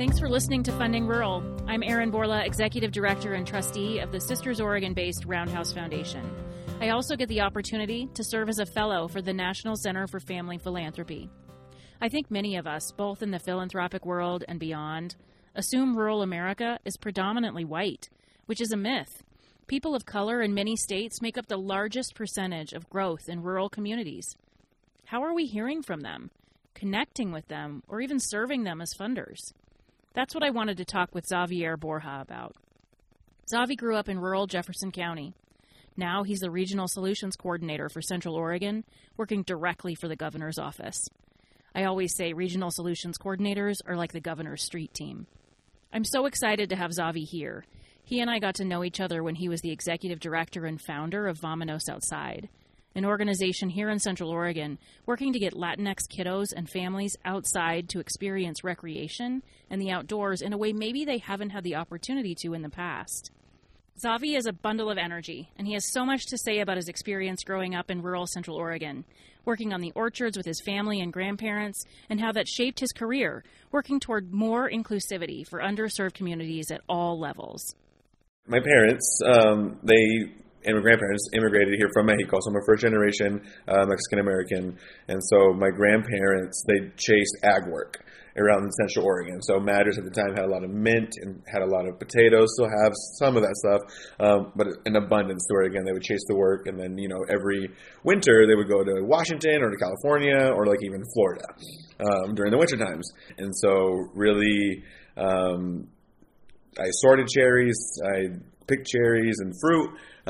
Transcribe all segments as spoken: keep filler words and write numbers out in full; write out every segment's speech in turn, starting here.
Thanks for listening to Funding Rural. I'm Erin Borla, Executive Director and Trustee of the Sisters Oregon-based Roundhouse Foundation. I also get the opportunity to serve as a fellow for the National Center for Family Philanthropy. I think many of us, both in the philanthropic world and beyond, assume rural America is predominantly white, which is a myth. People of color in many states make up the largest percentage of growth in rural communities. How are we hearing from them, connecting with them, or even serving them as funders? That's what I wanted to talk with Xavier Borja about. Xavi grew up in rural Jefferson County. Now he's the Regional Solutions Coordinator for Central Oregon, working directly for the governor's office. I always say regional solutions coordinators are like the governor's street team. I'm so excited to have Xavi here. He and I got to know each other when he was the executive director and founder of Vamanos Outside, an organization here in Central Oregon working to get Latinx kiddos and families outside to experience recreation and the outdoors in a way maybe they haven't had the opportunity to in the past. Xavi is a bundle of energy, and he has so much to say about his experience growing up in rural Central Oregon, working on the orchards with his family and grandparents, and how that shaped his career, working toward more inclusivity for underserved communities at all levels. My parents, um, they and my grandparents immigrated here from Mexico, so I'm a first-generation uh, Mexican-American, and so my grandparents, they chased ag work around Central Oregon. So Matters at the time had a lot of mint and had a lot of potatoes, still have some of that stuff, um, but in abundance to where, again, they would chase the work, and then, you know, every winter they would go to Washington or to California or, like, even Florida um, during the winter times. And so really, um, I sorted cherries, I picked cherries and fruit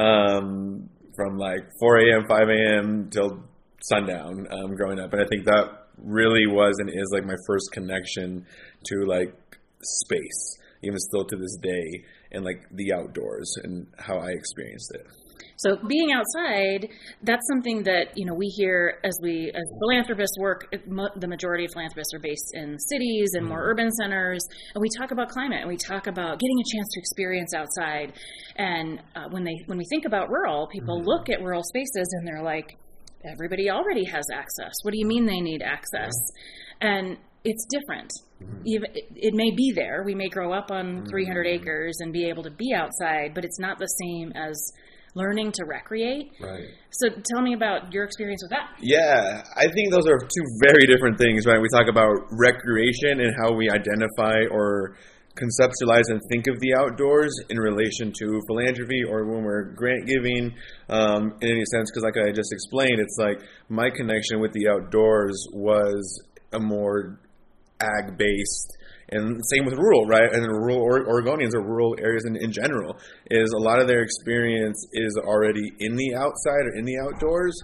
um, from like four a.m., five a.m. till sundown um, growing up. And I think that really was and is like my first connection to like space, even still to this day, and like the outdoors and how I experienced it. So being outside, that's something that, you know, we hear as we, as philanthropists work, the majority of philanthropists are based in cities and more urban centers, and we talk about climate, and we talk about getting a chance to experience outside. And uh, when they when we think about rural, people mm-hmm. look at rural spaces and they're like, everybody already has access. What do you mean they need access? Yeah. And it's different. Mm-hmm. Even, it, it may be there. We may grow up on mm-hmm. three hundred acres and be able to be outside, but it's not the same as learning to recreate. Right. So tell me about your experience with that. Yeah, I think those are two very different things, right? We talk about recreation and how we identify or conceptualize and think of the outdoors in relation to philanthropy or when we're grant giving um, in any sense. Because like I just explained, it's like my connection with the outdoors was a more ag-based. And same with rural, right? And rural Oregonians or rural areas in, in general is a lot of their experience is already in the outside or in the outdoors.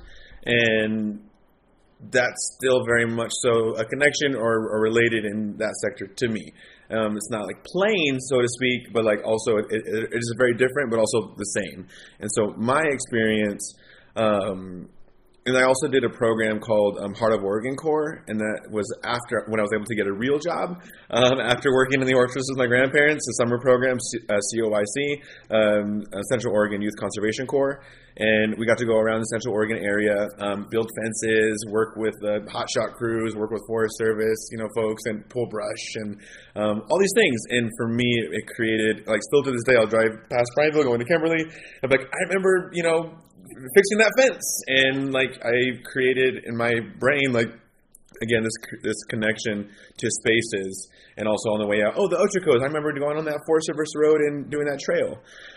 And that's still very much so a connection or, or related in that sector to me. Um, it's not like plain, so to speak, but like also it, it, it is very different, but also the same. And so my experience, um, and I also did a program called um, Heart of Oregon Corps, and that was after when I was able to get a real job um, after working in the orchards with my grandparents. The summer program, uh, C O Y C, um, uh, Central Oregon Youth Conservation Corps, and we got to go around the Central Oregon area, um, build fences, work with the hotshot crews, work with Forest Service, you know, folks, and pull brush and um, all these things. And for me, it created like still to this day, I'll drive past Prineville going to Kimberly. I'm like, I remember, you know, fixing that fence, and like I created in my brain, like again this this connection to spaces, and also on the way out, oh the Otricos, I remember going on that Forest Service road and doing that trail,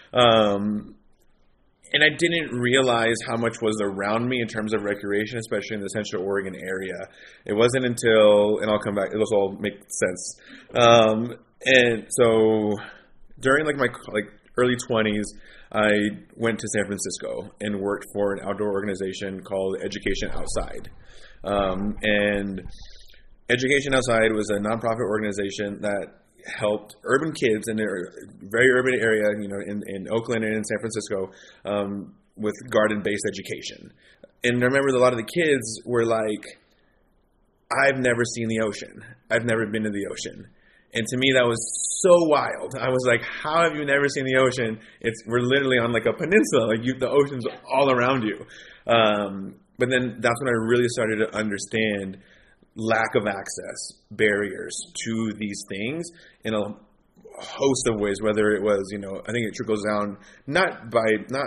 um, and I didn't realize how much was around me in terms of recreation, especially in the Central Oregon area. It wasn't until, and I'll come back, it'll all make sense. Um, and so during like my like early twenties, I went to San Francisco and worked for an outdoor organization called Education Outside. Um, and Education Outside was a nonprofit organization that helped urban kids in a very urban area, you know, in, in Oakland and in San Francisco, um, with garden-based education. And I remember a lot of the kids were like, I've never seen the ocean. I've never been to the ocean. And to me, that was so wild. I was like, how have you never seen the ocean? It's we're literally on like a peninsula. Like you, the ocean's all around you. Um, but then that's when I really started to understand lack of access, barriers to these things in a host of ways, whether it was, you know, I think it trickles down not by, not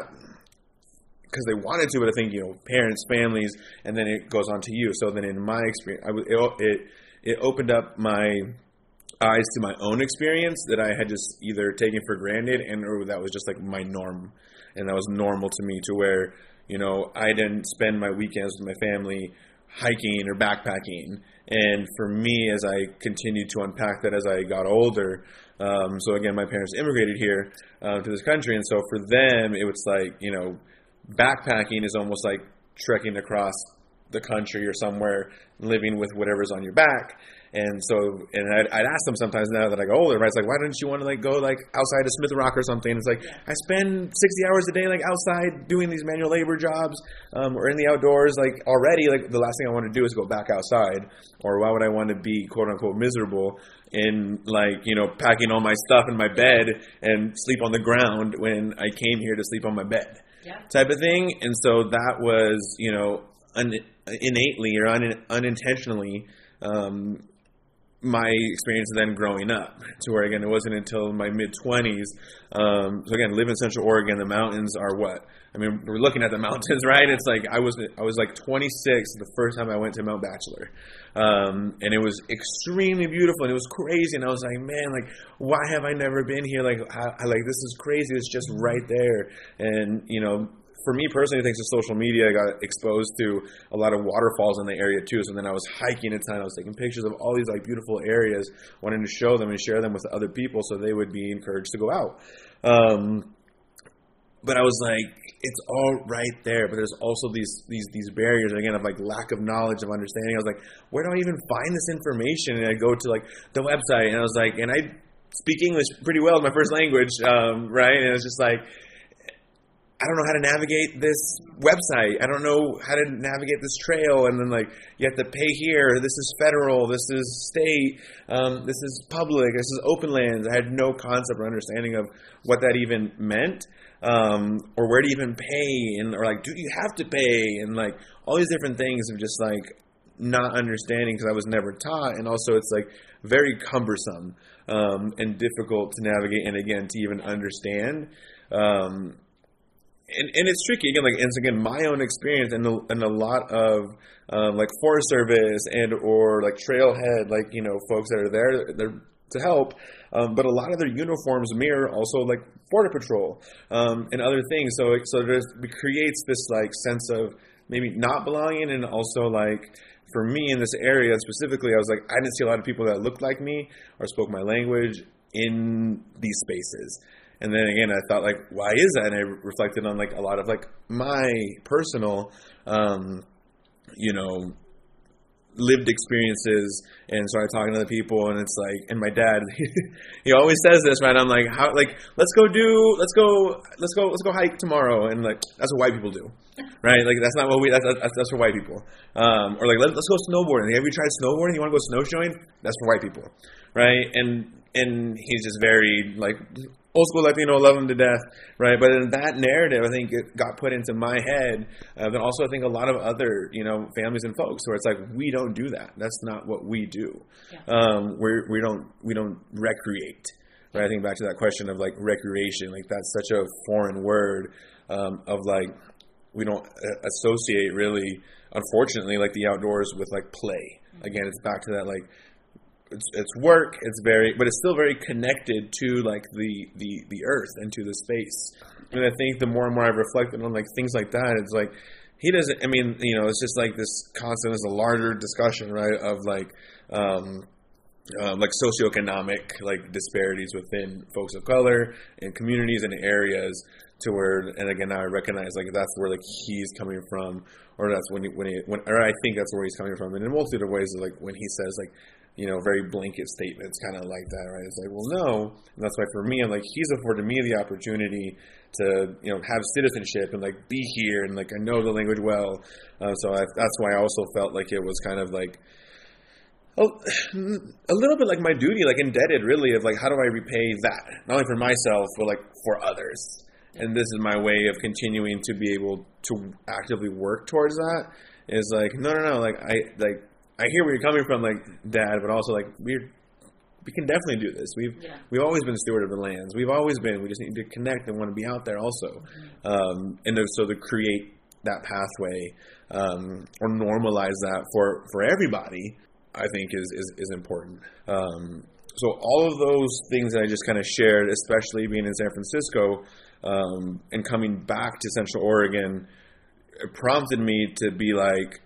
because they wanted to, but I think, you know, parents, families, and then it goes on to you. So then in my experience, I was, it, it, it opened up my eyes to my own experience that I had just either taken for granted and or that was just like my norm. And that was normal to me, to where, you know, I didn't spend my weekends with my family hiking or backpacking. And for me, as I continued to unpack that as I got older, um, so again, my parents immigrated here uh, to this country. And so for them, it was like, you know, backpacking is almost like trekking across the country or somewhere, living with whatever's on your back. And so, and I'd, I'd ask them sometimes now that I go older, right? It's like, why don't you want to like go like outside of Smith Rock or something? It's like, I spend sixty hours a day like outside doing these manual labor jobs, um, or in the outdoors, like already, like the last thing I want to do is go back outside. Or why would I want to be quote unquote miserable in like, you know, packing all my stuff in my bed and sleep on the ground when I came here to sleep on my bed, yeah. type of thing. And so that was, you know, un- innately or un- unintentionally, um, my experience then growing up, to where again it wasn't until my mid twenties. Um, so again, live in Central Oregon. The mountains are what I mean. We're looking at the mountains, right? It's like I was I was like twenty-six the first time I went to Mount Bachelor, um, and it was extremely beautiful and it was crazy. And I was like, man, like why have I never been here? Like I, I like this is crazy. It's just right there, and you know. For me personally, thanks to social media, I got exposed to a lot of waterfalls in the area too. So then I was hiking a ton. I was taking pictures of all these like beautiful areas, wanting to show them and share them with other people so they would be encouraged to go out. Um, but I was like, it's all right there. But there's also these these these barriers again of like lack of knowledge, of understanding. I was like, where do I even find this information? And I go to like the website, and I was like, and I speak English pretty well, my first language, um, right? And it's just like, I don't know how to navigate this website. I don't know how to navigate this trail. And then like, you have to pay here. This is federal. This is state. Um, this is public. This is open lands. I had no concept or understanding of what that even meant, um, or where to even pay, and or like, do you have to pay? And like all these different things of just like not understanding because I was never taught. And also it's like very cumbersome um, and difficult to navigate. And again, to even understand. Um, And, and it's tricky again, like, and it's again my own experience, and a, and a lot of um, like Forest Service and or like Trailhead, like you know, folks that are there, they're to help, um, but a lot of their uniforms mirror also like Border Patrol um, and other things. So so there's it creates this like sense of maybe not belonging, and also like for me in this area specifically, I was like I didn't see a lot of people that looked like me or spoke my language in these spaces. And then again, I thought like, why is that? And I reflected on like a lot of like my personal, um, you know, lived experiences. And started talking to other people, and it's like, and my dad, he always says this, man. I'm like, how, like, let's go do, let's go, let's go, let's go hike tomorrow. And like, that's what white people do, right? Like, that's not what we, that's, that's, that's for white people. Um, or like, let, let's go snowboarding. Have you tried snowboarding? You want to go snowshoeing? That's for white people, right? And, and he's just very like, old school Latino, love him to death, right? But in that narrative, I think it got put into my head. Uh, but also, I think a lot of other, you know, families and folks where it's like we don't do that. That's not what we do. Yeah. Um, we we don't we don't recreate. Right? I think back to that question of like recreation. Like that's such a foreign word um, of like we don't associate really, unfortunately, like the outdoors with like play. Again, it's back to that like. It's, it's work. It's very, but it's still very connected to like the, the, the earth and to the space. And I think the more and more I've reflected on like things like that, it's like he doesn't. I mean, you know, it's just like this constant is a larger discussion, right? Of like, um, um, like socioeconomic like disparities within folks of color and communities and areas. To where, and again, now I recognize like that's where like he's coming from, or that's when he, when he, when, or I think that's where he's coming from. And in multiple ways, like when he says like, you know, very blanket statements, kind of like that, right? It's like, well, no, and that's why for me, I'm like, he's afforded me the opportunity to, you know, have citizenship and like be here, and like I know the language well, uh, so I, that's why I also felt like it was kind of like. Oh, a little bit like my duty, like indebted, really, of like how do I repay that, not only for myself but like for others. And this is my way of continuing to be able to actively work towards that. Is like no, no, no. Like I like I hear where you're coming from, like, Dad, but also, like, we're, we can definitely do this. We've yeah. we've always been steward of the lands. We've always been. We just need to connect and want to be out there also. Mm-hmm. Um, and so to create that pathway um, or normalize that for, for everybody, I think is, is, is important. Um, so all of those things that I just kind of shared, especially being in San Francisco um, and coming back to Central Oregon, it prompted me to be like,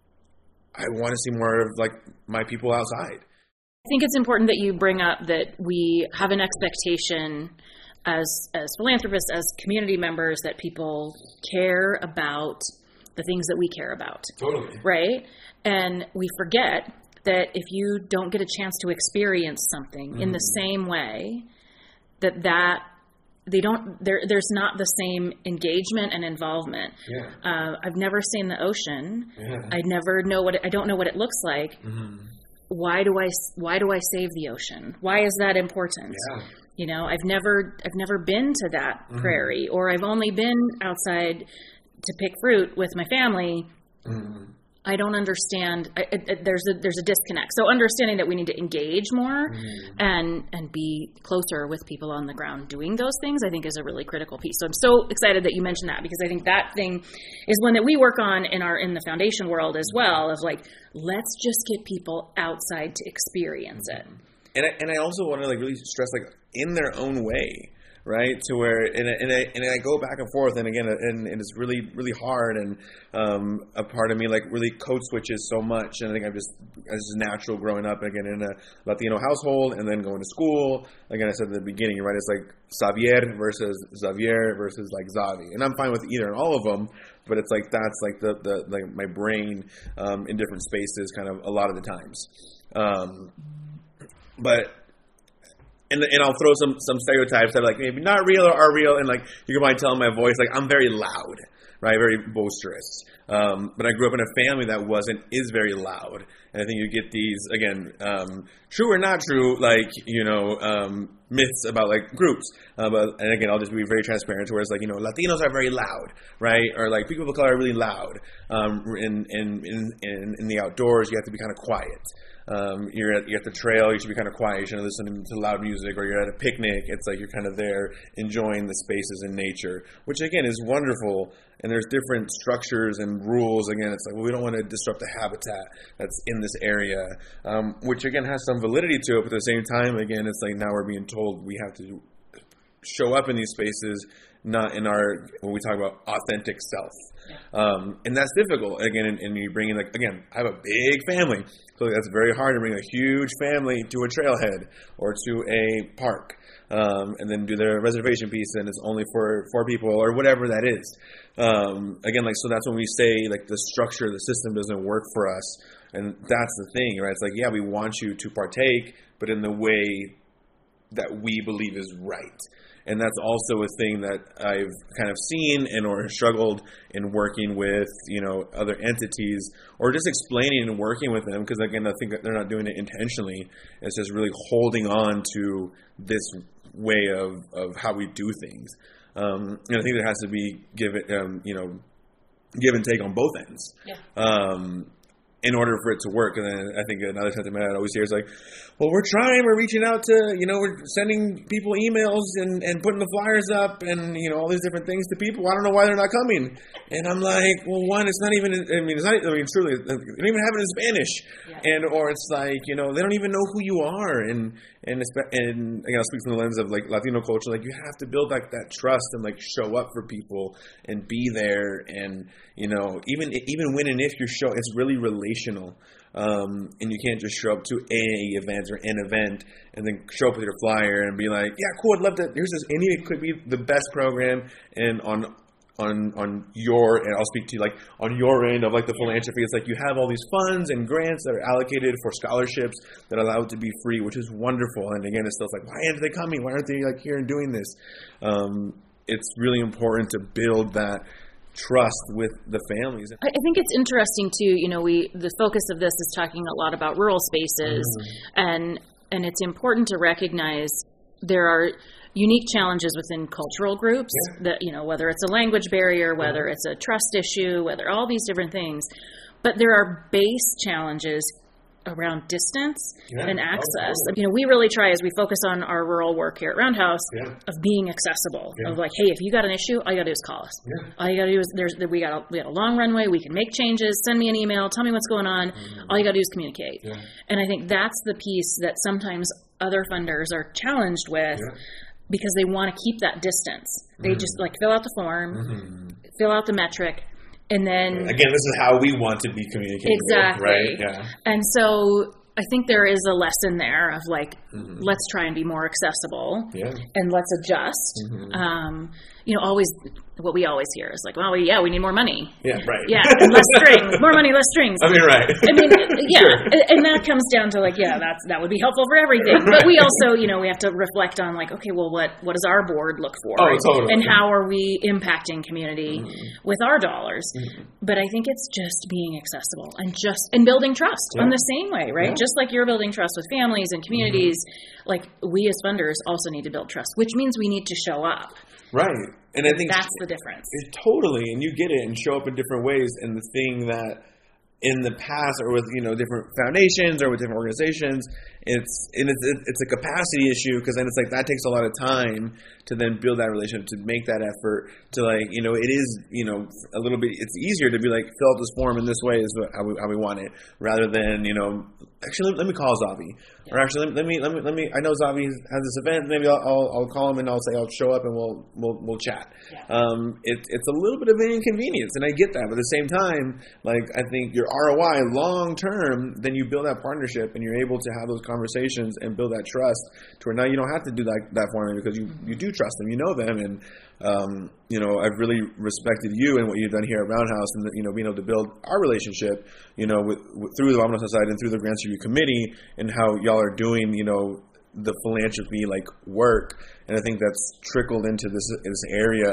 I want to see more of like my people outside. I think it's important that you bring up that we have an expectation as as philanthropists, as community members, that people care about the things that we care about. Totally. Right? And we forget that if you don't get a chance to experience something mm-hmm. in the same way, that that they don't there there's not the same engagement and involvement. Yeah. Uh, I've never seen the ocean. Yeah. I never know what it, I don't know what it looks like. Mm-hmm. Why do I why do I save the ocean? Why is that important? Yeah. You know, I've never I've never been to that mm-hmm. prairie, or I've only been outside to pick fruit with my family. Mm-hmm. I don't understand. I, I, there's a there's a disconnect. So understanding that we need to engage more mm-hmm. and and be closer with people on the ground doing those things, I think is a really critical piece. So I'm so excited that you mentioned that, because I think that thing is one that we work on in our in the foundation world as well. Of like, let's just get people outside to experience it. And I, and I also want to like really stress, like, in their own way. Right, to where and I, and I and I go back and forth, and again, and, and it's really really hard, and um, a part of me like really code switches so much, and I think I'm just it's just natural growing up again in a Latino household, and then going to school. Again, I said at the beginning, right? It's like Xavier versus Xavier versus like Xavi, and I'm fine with either and all of them, but it's like that's like the the like my brain um, in different spaces, kind of a lot of the times, um, but. And and I'll throw some, some stereotypes that are like maybe not real or are real, and like you can probably tell in my voice, like I'm very loud, right, very boisterous. Um, but I grew up in a family that wasn't is very loud, and I think you get these again, um, true or not true, like you know um, myths about like groups. Uh, but and again, I'll just be very transparent to where it's like you know Latinos are very loud, right, or like people of color are really loud. Um, in, in in in in the outdoors, you have to be kind of quiet. Um, you're at you're at the trail, you should be kind of quiet. You shouldn't listen to loud music, or you're at a picnic. It's like you're kind of there enjoying the spaces in nature, which again is wonderful. And there's different structures and rules. Again, it's like, well, we don't want to disrupt the habitat that's in this area, um, which again has some validity to it. But at the same time, again, it's like now we're being told we have to show up in these spaces, not in our, when we talk about authentic self. Um, and that's difficult. Again, and, and you bring in, like, again, I have a big family. So that's very hard to bring a huge family to a trailhead or to a park. Um, and then do the reservation piece, and it's only for four people or whatever that is. Um, again, like, so that's when we say, like, the structure, the system doesn't work for us. And that's the thing, right? It's like, yeah, we want you to partake, but in the way that we believe is right. And that's also a thing that I've kind of seen and or struggled in working with, you know, other entities, or just explaining and working with them. Because again, I think that they're not doing it intentionally. It's just really holding on to this way of, of how we do things. Um, and I think there has to be give it, um, you know, give and take on both ends. Yeah. Um, in order for it to work. And then I think another sentiment I always hear is like, well, we're trying, we're reaching out to, you know, we're sending people emails and, and putting the flyers up and, you know, all these different things to people. I don't know why they're not coming. And I'm like, well, one, it's not even, I mean, it's not, I mean, truly, they don't even have it in Spanish. Yeah. And, or it's like, you know, they don't even know who you are. And, and, and again, I'll speak from the lens of like Latino culture, like you have to build like that trust and like show up for people and be there. And, you know, even, even when and if you show, it's really relational. Um, and you can't just show up to a event or an event and then show up with your flyer and be like, yeah, cool, I'd love to, here's this, and it could be the best program, and on, on, on your, and I'll speak to you like on your end of like the philanthropy, it's like you have all these funds and grants that are allocated for scholarships that allow it to be free, which is wonderful. And again, it's still like, why aren't they coming? Why aren't they like here and doing this? Um, it's really important to build that trust with the families. I think it's interesting too, you know, we the focus of this is talking a lot about rural spaces, mm-hmm. and and it's important to recognize there are unique challenges within cultural groups, yeah. that, you know, whether it's a language barrier, whether mm-hmm. it's a trust issue, whether all these different things. But there are base challenges around distance yeah. and access. Oh, you know, we really try as we focus on our rural work here at Roundhouse yeah. of being accessible. Yeah. Of like, hey, if you got an issue, all you gotta do is call us. Yeah. All you gotta do is there's we got a, we got a long runway. We can make changes. Send me an email. Tell me what's going on. Mm-hmm. All you gotta do is communicate. Yeah. And I think that's the piece that sometimes other funders are challenged with. Yeah. Because they want to keep that distance. They mm-hmm. just like fill out the form, mm-hmm. fill out the metric, and then again, this is how we want to be communicating. Exactly. With, right? Yeah. And so I think there is a lesson there of like, mm-hmm. let's try and be more accessible, yeah. and let's adjust. Mm-hmm. Um, you know, always what we always hear is like, well, we, yeah, we need more money. Yeah, right. Yeah, and less strings, more money, less strings. I mean, right. I mean, yeah, sure. And that comes down to like, yeah, that's that would be helpful for everything. But we also, you know, we have to reflect on like, okay, well, what what does our board look for? Oh, totally. And how are we impacting community mm-hmm. with our dollars? Mm-hmm. But I think it's just being accessible and just and building trust yeah. in the same way, right? Yeah. Just like you're building trust with families and communities, mm-hmm. like we as funders also need to build trust, which means we need to show up. Right. And I think that's the difference. It's totally, and you get it and show up in different ways. And the thing that in the past or with, you know, different foundations or with different organizations, it's and it's, it's a capacity issue because then it's like that takes a lot of time to then build that relationship, to make that effort, to like, you know, it is, you know, a little bit, it's easier to be like, fill out this form in this way is how we, how we want it, rather than, you know, actually, let, let me call Zavi. Yeah. Or actually, let me, let me, let me, I know Zavi has this event, maybe I'll, I'll, I'll call him and I'll say, I'll show up and we'll, we'll, we'll chat. Yeah. Um, it, it's a little bit of an inconvenience, and I get that, but at the same time, like, I think your R O I long term, then you build that partnership and you're able to have those conversations and build that trust to where now you don't have to do that, that for me because you, you do trust them, you know them, and um, you know, I've really respected you and what you've done here at Roundhouse, and you know, being able to build our relationship, you know, with, with through the Vominos Society and through the Grants Review Committee, and how y'all are doing, you know, the philanthropy like work, and I think that's trickled into this this area.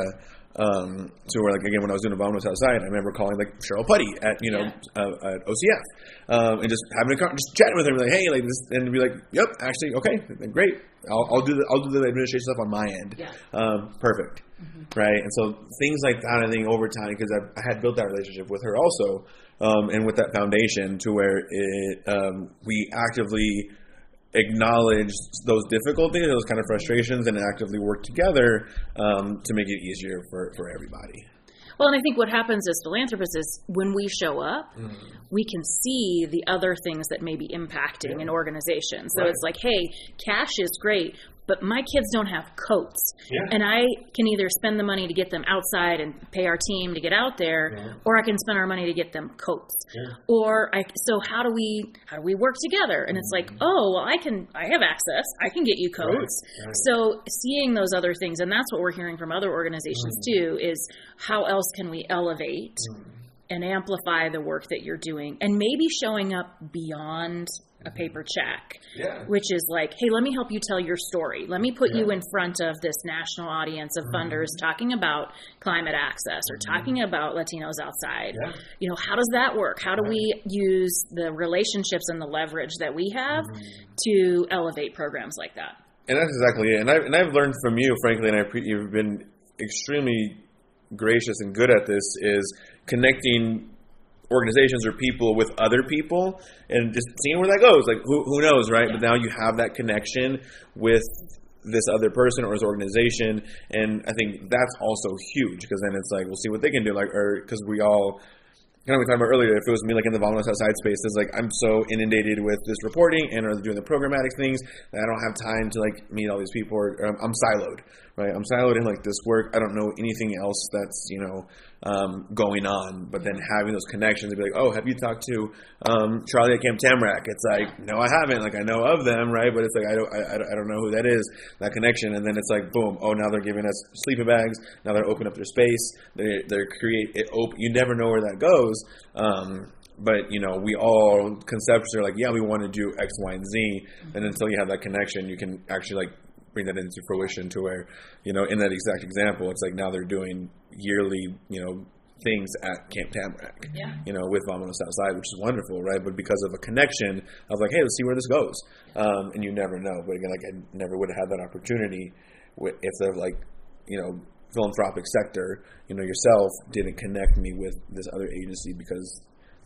Um, to where, like, again, when I was doing the Vominos Outside, I remember calling, like, Cheryl Putty at, you know, yeah. uh, at O C F, um, and just having a just chatting with her, like, hey, like this, and be like, yep, actually, okay, great, I'll, I'll do the I'll do the administration stuff on my end, yeah. um, perfect, mm-hmm. right? And so things like that, I think, over time, because I, I had built that relationship with her also, um, and with that foundation, to where it um, we actively acknowledge those difficulties, those kind of frustrations, and actively work together um, to make it easier for, for everybody. Well, and I think what happens as philanthropists is when we show up, mm-hmm. we can see the other things that may be impacting yeah. an organization. So right. it's like, hey, cash is great, but my kids don't have coats. Yeah. And I can either spend the money to get them outside and pay our team to get out there, yeah. or I can spend our money to get them coats. Yeah. Or I so how do we how do we work together? And it's like, oh, well, I can I have access. I can get you coats. Right. Right. So seeing those other things, and that's what we're hearing from other organizations mm. too, is how else can we elevate mm. and amplify the work that you're doing, and maybe showing up beyond a paper check, yeah. which is like, hey, let me help you tell your story. Let me put yeah. you in front of this national audience of mm-hmm. funders talking about climate access or mm-hmm. talking about Latinos outside. Yeah. You know, how does that work? How do right. we use the relationships and the leverage that we have mm-hmm. to elevate programs like that? And that's exactly it. And I've, and I've learned from you, frankly, and I pre- you've been extremely gracious and good at this, is connecting organizations or people with other people and just seeing where that goes. Like, who who knows, right? Yeah. But now you have that connection with this other person or this organization, and I think that's also huge, because then it's like, we'll see what they can do. Like, or because we all, kind of we talked about earlier, if it was me, like in the Vominos Outside space, it's like I'm so inundated with this reporting and or doing the programmatic things that I don't have time to like meet all these people. Or, or I'm, I'm siloed, right? I'm siloed in like this work. I don't know anything else that's, you know, um, going on. But then having those connections and be like, oh, have you talked to um, Charlie at Camp Tamarack? It's like, no, I haven't. Like, I know of them, right? But it's like, I don't, I, I don't know who that is, that connection. And then it's like, boom, oh, now they're giving us sleeping bags. Now they're opening up their space. They, they're create it open. You never know where that goes. Um, but, you know, we all conceptually are like, yeah, we want to do X, Y, and Z. Mm-hmm. And until you have that connection, you can actually, like, bring that into fruition to where, you know, in that exact example, it's like now they're doing yearly, you know, things at Camp Tamarack, yeah. you know, with Vominos Outside, which is wonderful, right? But because of a connection of like, hey, let's see where this goes. Um, and you never know. But again, like, I never would have had that opportunity if they're like, you know, philanthropic sector, you know, yourself didn't connect me with this other agency, because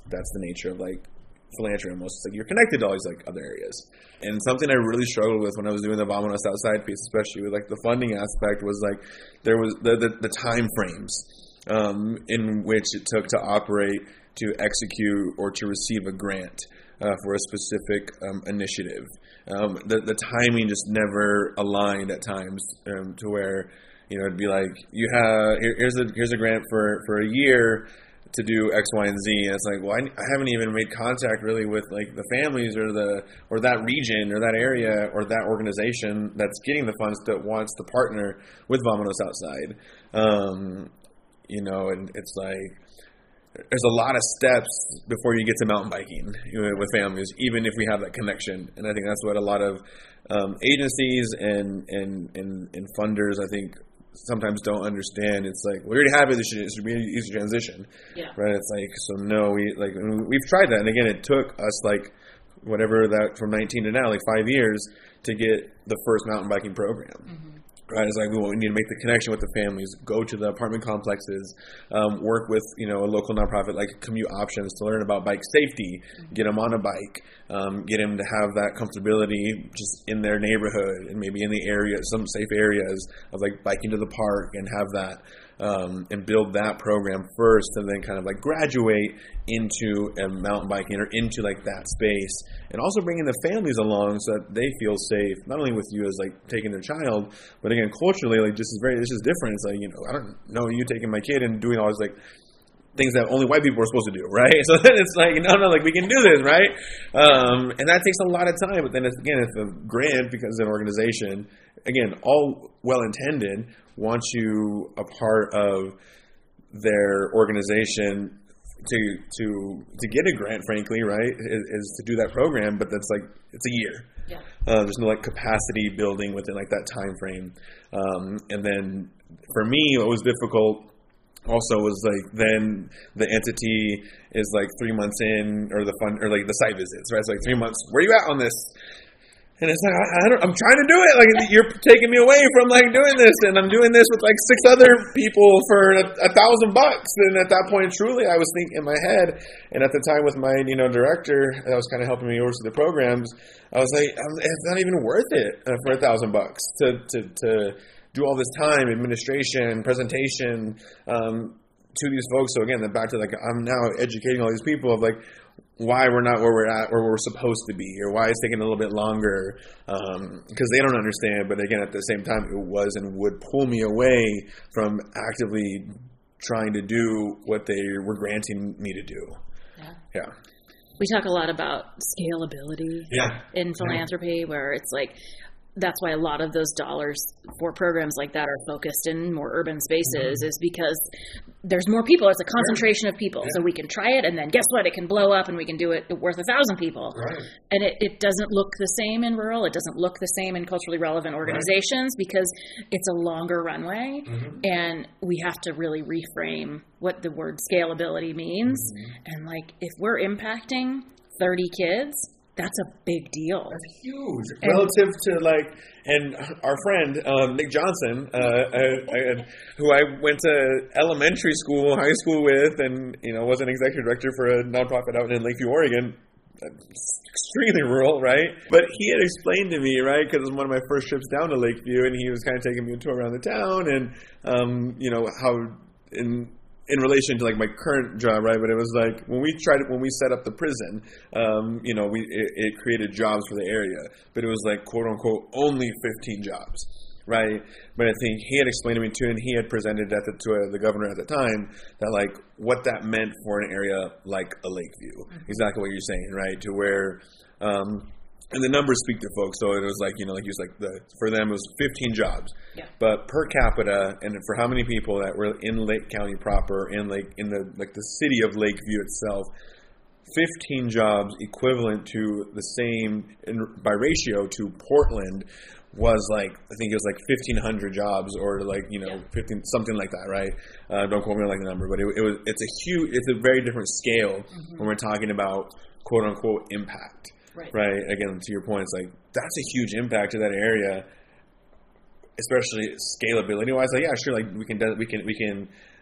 that's the nature of like philanthropy almost. It's like you're connected to all these like other areas. And something I really struggled with when I was doing the Vámonos Outside piece, especially with like the funding aspect, was like there was the the, the time frames um, in which it took to operate, to execute, or to receive a grant uh, for a specific um, initiative. Um, the the timing just never aligned at times um, to where, you know, it'd be like, you have here, here's a here's a grant for, for a year to do X, Y, and Z, and it's like, well, I, I haven't even made contact really with like the families or the or that region or that area or that organization that's getting the funds that wants to partner with Vámonos Outside. Um, you know, and it's like there's a lot of steps before you get to mountain biking, you know, with families, even if we have that connection. And I think that's what a lot of um, agencies and, and and and funders, I think, sometimes don't understand. It's like, we already have it. This should, it should be an easy transition, yeah. Right? It's like, so no, we like we've tried that, and again, it took us like whatever that from nineteen to now, like five years to get the first mountain biking program. Mm-hmm. Right? It's like, we need to make the connection with the families, go to the apartment complexes, um, work with, you know, a local nonprofit like Commute Options to learn about bike safety, mm-hmm. get them on a bike, um, get them to have that comfortability just in their neighborhood and maybe in the area, some safe areas of like biking to the park, and have that um, and build that program first, and then kind of like graduate into a mountain biking or into like that space, and also bringing the families along so that they feel safe, not only with you as like taking their child, but again, culturally, like this is very, this is different. It's like, you know, I don't know you taking my kid and doing all these like things that only white people are supposed to do, right? So then it's like, no, no, like we can do this, right? Um, and that takes a lot of time. But then it's, again, it's a grant because an organization, again, all well-intended, wants you a part of their organization to to to get a grant, frankly, right, is, is to do that program. But that's like, it's a year. Yeah. Uh, there's no like capacity building within like that time frame. Um, and then for me, what was difficult also was like, then the entity is like three months in, or the fund, or like the site visits, right? It's like three months. Where are you at on this? And it's like, I, I don't, I'm trying to do it. Like, you're taking me away from like doing this, and I'm doing this with like six other people for a, a thousand bucks. And at that point, truly, I was thinking in my head, and at the time with my, you know, director that was kind of helping me oversee the programs, I was like, it's not even worth it for a thousand bucks to to to do all this time, administration, presentation um, to these folks. So again, back to like, I'm now educating all these people of like, why we're not where we're at, where we're supposed to be, or why it's taking a little bit longer, um, because they don't understand. But again, at the same time, it was and would pull me away from actively trying to do what they were granting me to do. Yeah. Yeah. We talk a lot about scalability yeah. in philanthropy, yeah. where it's like, that's why a lot of those dollars for programs like that are focused in more urban spaces, mm-hmm. is because there's more people. It's a concentration right. of people. Yeah. So we can try it, and then guess what? It can blow up, and we can do it worth a thousand people. Right. And it, it doesn't look the same in rural. It doesn't look the same in culturally relevant organizations, right. because it's a longer runway, mm-hmm. and we have to really reframe what the word scalability means. Mm-hmm. And like, if we're impacting thirty kids, that's a big deal. That's huge. And relative to like, and our friend, um, Nick Johnson, uh, I, I, who I went to elementary school, high school with, and, you know, was an executive director for a nonprofit out in Lakeview, Oregon. Extremely rural, right? But he had explained to me, right, because it was one of my first trips down to Lakeview, and he was kind of taking me a tour around the town, and, um, you know, how in... in relation to like my current job, right? But it was like when we tried when we set up the prison, um, you know, we it, it created jobs for the area, but it was like quote unquote only fifteen jobs, right? But I think he had explained to me too, and he had presented that to uh, the governor at the time, that like what that meant for an area like a Lakeview, mm-hmm. exactly what you're saying, right? To where. Um, And the numbers speak to folks, so it was like, you know, like he was like, the for them it was fifteen jobs, yeah. but per capita, and for how many people that were in Lake County proper, in Lake in the like the city of Lakeview itself, fifteen jobs equivalent to the same in, by ratio to Portland was like, I think it was like fifteen hundred jobs, or like, you know, yeah. fifteen something like that, right? Uh, don't quote me on like the number, but it, it was it's a huge, it's a very different scale mm-hmm. when we're talking about quote unquote impact. Right. right. Again, to your point, it's like that's a huge impact to that area, especially scalability wise. Like, yeah, sure, like we can we can we can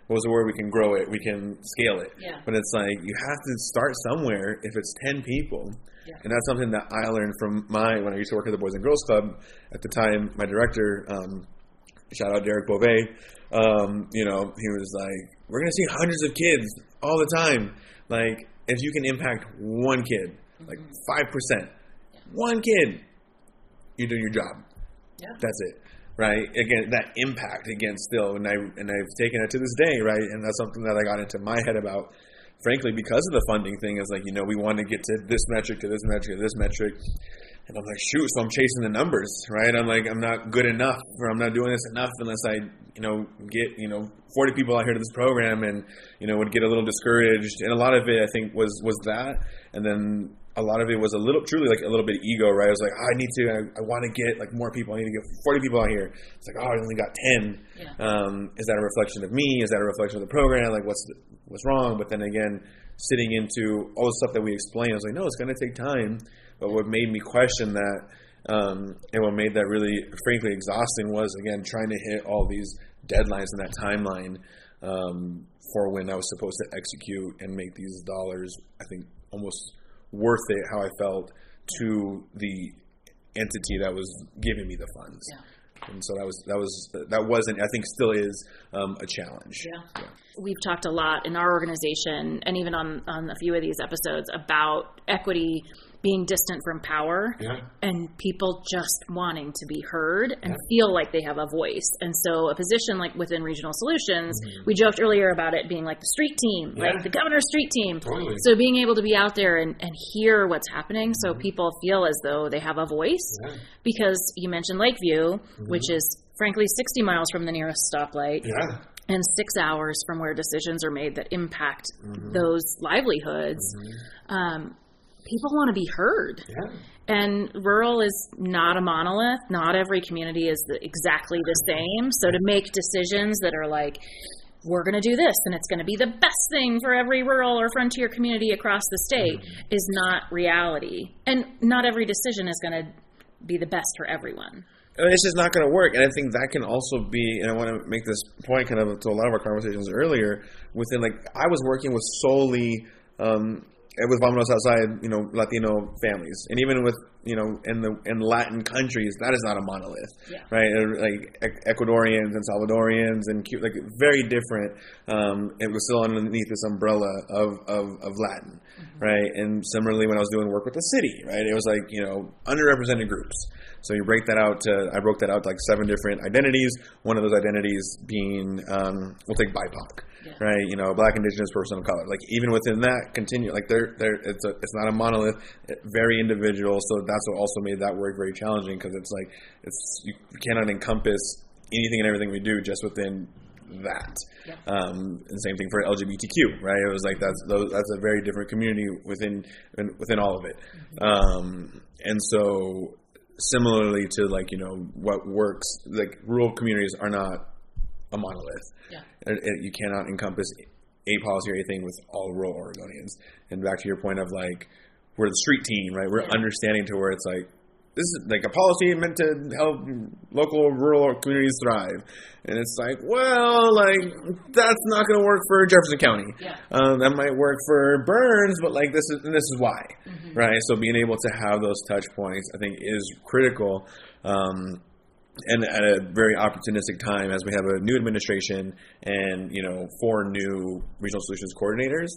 what was the word? We can grow it. We can scale it. Yeah. But it's like you have to start somewhere. If it's ten people, yeah. and that's something that I learned from my when I used to work at the Boys and Girls Club. At the time, my director, um, shout out Derek Beauvais, um, you know, he was like, "We're gonna see hundreds of kids all the time. Like, if you can impact one kid, like five percent, one kid, you do your job. Yeah. That's it." Right, again, that impact again still, and I and I've taken it to this day, right, and that's something that I got into my head about, frankly, because of the funding thing. Is like, you know, we want to get to this metric, to this metric, to this metric, and I'm like, shoot, so I'm chasing the numbers, right? I'm like, I'm not good enough, or I'm not doing this enough unless I, you know, get, you know, forty people out here to this program, and you know, would get a little discouraged, and a lot of it, I think, was was that, and then a lot of it was a little, truly like a little bit ego, right? I was like, oh, I need to, I, I want to get like more people. I need to get forty people out here. It's like, oh, I only got ten. Yeah. Um, is that a reflection of me? Is that a reflection of the program? Like, what's the, what's wrong? But then again, sitting into all the stuff that we explained, I was like, no, it's going to take time. But what made me question that, um, and what made that really, frankly, exhausting was, again, trying to hit all these deadlines in that timeline um, for when I was supposed to execute and make these dollars, I think, almost worth it, how I felt to the entity that was giving me the funds. Yeah. And so that was, that was, that wasn't, I think still is um, a challenge. Yeah. yeah. We've talked a lot in our organization and even on, on a few of these episodes about equity being distant from power yeah. and people just wanting to be heard and yeah. feel like they have a voice. And so a position like within Regional Solutions, mm-hmm. we joked earlier about it being like the street team, yeah. like the governor's street team. Totally. So being able to be out there and, and hear what's happening so mm-hmm. people feel as though they have a voice. Yeah. Because you mentioned Lakeview, mm-hmm. which is frankly sixty miles from the nearest stoplight. Yeah. And six hours from where decisions are made that impact mm-hmm. those livelihoods. Mm-hmm. Um, people want to be heard. Yeah. And rural is not a monolith. Not every community is the, exactly the same. So to make decisions that are like, we're going to do this and it's going to be the best thing for every rural or frontier community across the state mm-hmm. is not reality. And not every decision is going to be the best for everyone. It's just not going to work. And I think that can also be, and I want to make this point kind of to a lot of our conversations earlier, within like, I was working with solely, um, with Vámonos Outside, you know, Latino families. And even with, you know, in the in Latin countries, that is not a monolith, yeah. right? Like Ecuadorians and Salvadorians and Cuba, like very different. Um, it was still underneath this umbrella of, of, of Latin, mm-hmm. right? And similarly, when I was doing work with the city, right, it was like, you know, underrepresented groups. So you break that out to, I broke that out to like seven different identities. One of those identities being, um, we'll take B I P O C, yeah. right? You know, Black, Indigenous, Person of Color. Like even within that, continue. Like they're, they're, it's a, it's not a monolith, very individual. So that's what also made that work very challenging because it's like, it's, you cannot encompass anything and everything we do just within that. Yeah. Um, and same thing for L G B T Q, right? It was like, that's, that's a very different community within, within all of it. Mm-hmm. Um, and so, similarly to like, you know, what works, like rural communities are not a monolith. Yeah. It, it, you cannot encompass a policy or anything with all rural Oregonians. And back to your point of like, we're the street team, right? We're yeah. understanding to where it's like, this is like a policy meant to help local rural communities thrive. And it's like, well, like, that's not going to work for Jefferson County. Yeah. Um, that might work for Burns, but like, this is, and this is why, mm-hmm. right? So being able to have those touch points, I think is critical. Um, and at a very opportunistic time as we have a new administration and, you know, four new regional solutions coordinators,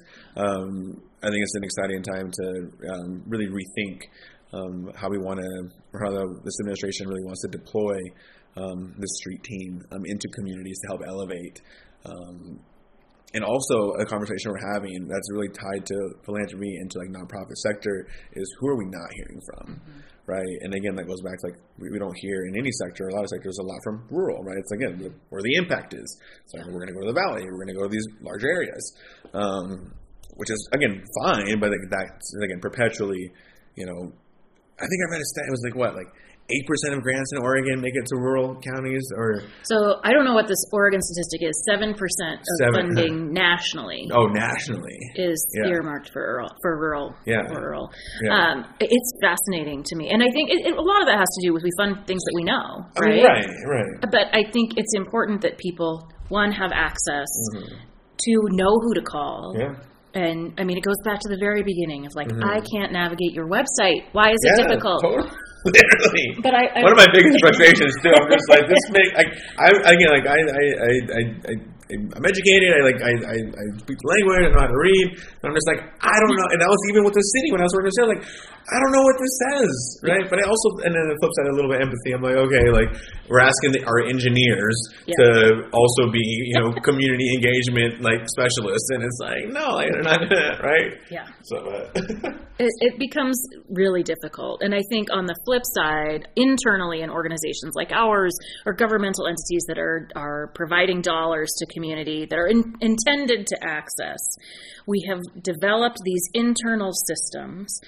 um, I think it's an exciting time to um, really rethink Um, how we want to, or how the, this administration really wants to deploy um, this street team um, into communities to help elevate. Um, and also a conversation we're having that's really tied to philanthropy and to like nonprofit sector is who are we not hearing from, mm-hmm. right? And again, that goes back to like we, we don't hear in any sector, a lot of sectors, a lot from rural, right? It's again where the impact is. So yeah. we're going to go to the valley, we're going to go to these larger areas, um, which is again fine, but like, that's again perpetually, you know. I think I read a stat. It was like what, like eight percent of grants in Oregon make it to rural counties, or so I don't know what this Oregon statistic is. Seven percent of Seven. funding nationally. Oh, nationally is yeah. earmarked for rural. For rural. Yeah. For rural. Yeah. Um, it's fascinating to me, and I think it, it, a lot of that has to do with we fund things that we know, right? I mean, right, right. But I think it's important that people one, have access, mm-hmm. two, know who to call. Yeah. And, I mean, it goes back to the very beginning of, like, mm-hmm. I can't navigate your website. Why is it yeah, difficult? Totally. Literally. But I, I, One of my biggest frustrations, too, I'm just like, this make, like, I, again, like, I, I, I, I, I I'm educated. I like I, I, I speak the language. I know how to read. And I'm just like, I don't know. And that was even with the city when I was working there. Like, I don't know what this says, right? But I also, and then the flip side, a little bit of empathy. I'm like, okay, like we're asking the, our engineers yeah. to also be, you know, community engagement like specialists, and it's like, no, like, they're not, right? Yeah. So uh, it, it becomes really difficult. And I think on the flip side, internally in organizations like ours or governmental entities that are are providing dollars to community that are in, intended to access, we have developed these internal systems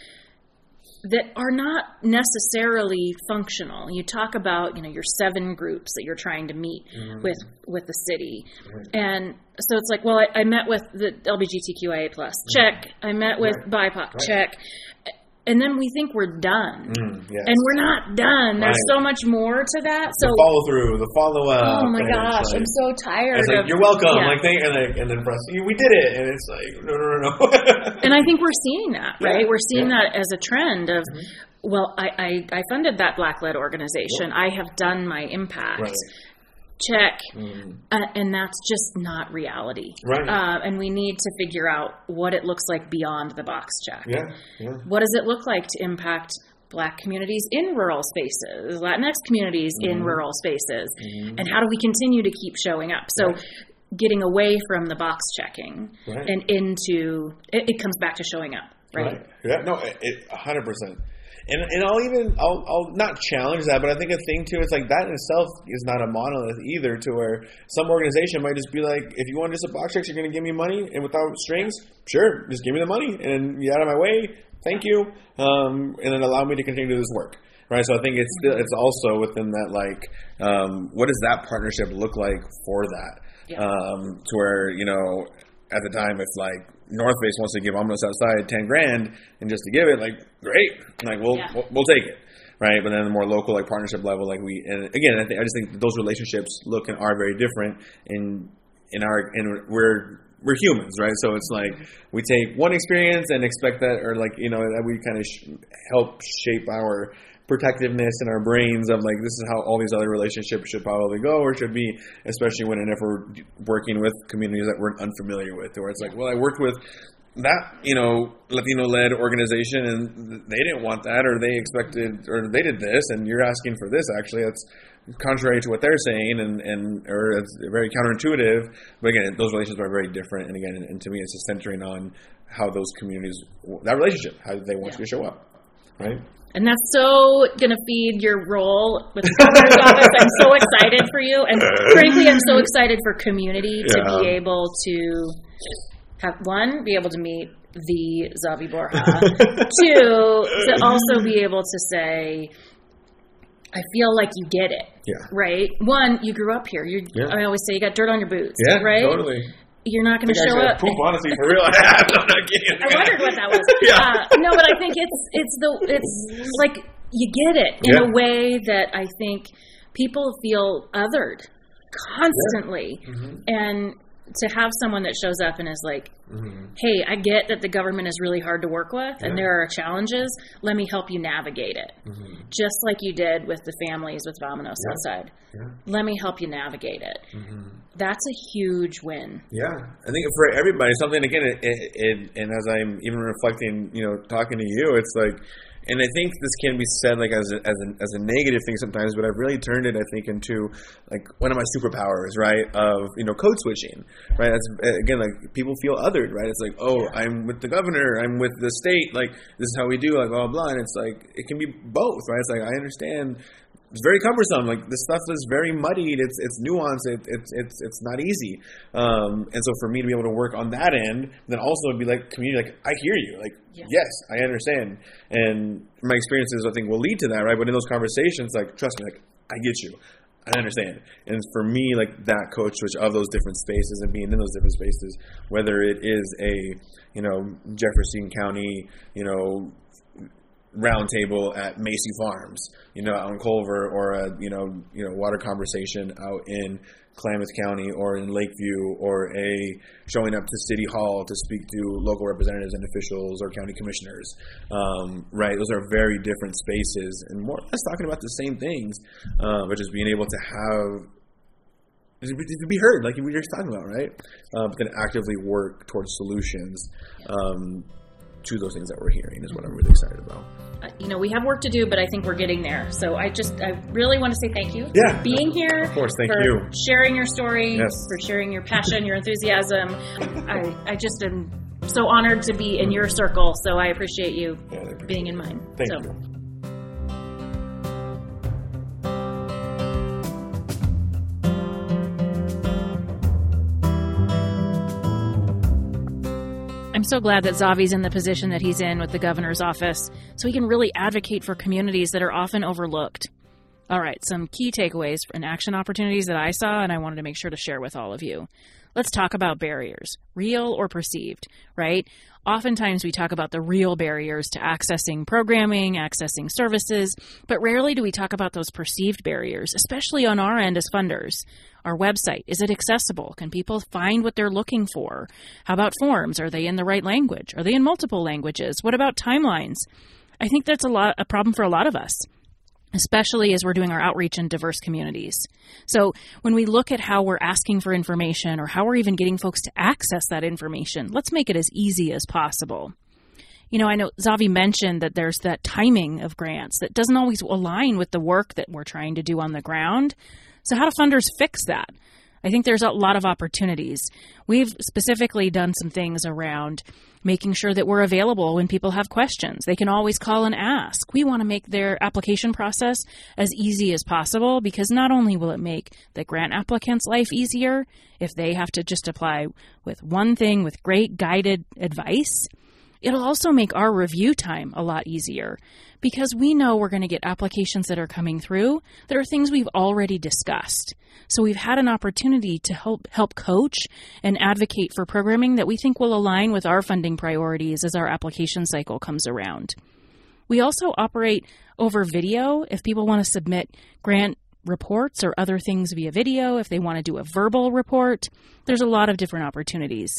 that are not necessarily functional. You talk about, you know, your seven groups that you're trying to meet mm-hmm. with with the city. Mm-hmm. And so it's like, well, I, I met with the L G B T Q I A plus, check. I met with right. B I P O C, right. check. And then we think we're done. Mm, yes. And we're not done. There's right. so much more to that. So the follow through, the follow up. Oh my gosh, like, I'm so tired. It's like, of, you're welcome. Yeah. Like, thank, and, like, and then press, we did it. And it's like, no, no, no, no. And I think we're seeing that, right? Yeah. We're seeing yeah. that as a trend of, mm-hmm. well, I, I, I funded that Black-led organization. Yeah. I have done my impact. Right. Check. Mm. Uh, and that's just not reality. Right. Uh, and we need to figure out what it looks like beyond the box check. Yeah. yeah. What does it look like to impact Black communities in rural spaces, Latinx communities mm-hmm. in rural spaces? Mm-hmm. And how do we continue to keep showing up? So right. getting away from the box checking right. and into, it, it comes back to showing up, right? right. Yeah, no, it, one hundred percent. And and I'll even, I'll I'll not challenge that, but I think a thing too is like that in itself is not a monolith either, to where some organization might just be like, if you want just a box check, you're going to give me money and without strings, sure, just give me the money and get out of my way, thank you, um, and then allow me to continue to do this work. Right, so I think it's still, it's also within that, like, um, what does that partnership look like for that? Yeah. Um, to where, you know, at the time, if like North Face wants to give Ominous Outside ten grand and just to give it, like, great, like we'll yeah. we'll, we'll take it, right? But then the more local, like partnership level, like we, and again, I think I just think those relationships look and are very different in in our, and we're. We're humans, right? So it's like we take one experience and expect that, or like, you know, that we kind of sh- help shape our protectiveness in our brains of like, this is how all these other relationships should probably go or should be, especially when and if we're working with communities that we're unfamiliar with, where it's like, well, I worked with that, you know, Latino-led organization and they didn't want that, or they expected, or they did this, and you're asking for this. Actually, that's contrary to what they're saying, and, and or it's very counterintuitive. But again, those relationships are very different. And again, and, and to me, it's just centering on how those communities, that relationship, how they want yeah. you to show up, right? And that's so going to feed your role with the governor's office. I'm so excited for you. And frankly, I'm so excited for community to yeah. be able to have, one, be able to meet the Xavi Borja. Two, to also be able to say, I feel like you get it. Yeah. Right? One, you grew up here. You yeah. I always say you got dirt on your boots. Yeah, right? Totally. You're not going to show up. Poop, honestly, for real. I'm not kidding. I wondered what that was. yeah. uh, no, but I think it's it's the it's like you get it in yeah. a way that I think people feel othered constantly, yeah. mm-hmm. and to have someone that shows up and is like, mm-hmm. hey, I get that the government is really hard to work with yeah. and there are challenges. Let me help you navigate it. Mm-hmm. Just like you did with the families with Vamonos yeah. outside. Yeah. Let me help you navigate it. Mm-hmm. That's a huge win. Yeah. I think for everybody, something, again, it, it, it, and as I'm even reflecting, you know, talking to you, it's like, and I think this can be said like as a, as a as a negative thing sometimes, but I've really turned it, I think, into like one of my superpowers, right? Of, you know, code switching, right? That's, again, like people feel othered, right? It's like, oh, yeah. I'm with the governor, I'm with the state, like this is how we do, like blah blah. And it's like it can be both, right? It's like I understand. It's very cumbersome. Like this stuff is very muddied. It's it's nuanced. It, it's it's it's not easy. Um, and so for me to be able to work on that end, then also be like community, like I hear you. Like yes, yes I understand. And my experiences, I think, will lead to that, right? But in those conversations, like trust me, like I get you. I understand. And for me, like that code switch of those different spaces and being in those different spaces, whether it is a, you know, Jefferson County, you know, roundtable at Macy Farms, you know, out in Culver, or a, you know, you know, water conversation out in Klamath County or in Lakeview, or a showing up to City Hall to speak to local representatives and officials or county commissioners, um, right? Those are very different spaces and more or less talking about the same things, uh, but just being able to have to be heard, like we were just talking about, right? Uh, but then actively work towards solutions um, to those things that we're hearing is what I'm really excited about. You know, we have work to do, but I think we're getting there. So I just, I really want to say thank you yeah, for being here. Of course, thank for you. sharing your story, yes. for sharing your passion, your enthusiasm. I, I just am so honored to be in your circle. So I appreciate you yeah, I appreciate being in mine. Thank so. you. I'm so glad that Xavi's in the position that he's in with the governor's office, so he can really advocate for communities that are often overlooked. All right, some key takeaways and action opportunities that I saw, and I wanted to make sure to share with all of you. Let's talk about barriers, real or perceived, right? Oftentimes we talk about the real barriers to accessing programming, accessing services, but rarely do we talk about those perceived barriers, especially on our end as funders. Our website, is it accessible? Can people find what they're looking for? How about forms? Are they in the right language? Are they in multiple languages? What about timelines? I think that's a lot a problem for a lot of us, especially as we're doing our outreach in diverse communities. So when we look at how we're asking for information or how we're even getting folks to access that information, let's make it as easy as possible. You know, I know Xavi mentioned that there's that timing of grants that doesn't always align with the work that we're trying to do on the ground. So how do funders fix that? I think there's a lot of opportunities. We've specifically done some things around making sure that we're available when people have questions. They can always call and ask. We want to make their application process as easy as possible, because not only will it make the grant applicant's life easier if they have to just apply with one thing with great guided advice, it'll also make our review time a lot easier, because we know we're going to get applications that are coming through that are things we've already discussed. So we've had an opportunity to help help coach and advocate for programming that we think will align with our funding priorities as our application cycle comes around. We also operate over video if people want to submit grant reports or other things via video, if they want to do a verbal report. There's a lot of different opportunities.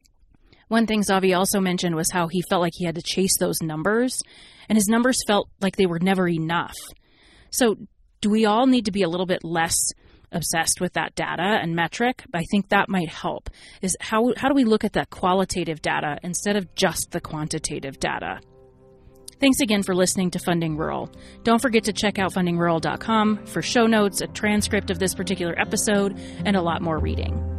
One thing Xavi also mentioned was how he felt like he had to chase those numbers, and his numbers felt like they were never enough. So do we all need to be a little bit less obsessed with that data and metric? I think that might help. Is how how do we look at that qualitative data instead of just the quantitative data? Thanks again for listening to Funding Rural. Don't forget to check out funding rural dot com for show notes, a transcript of this particular episode, and a lot more reading.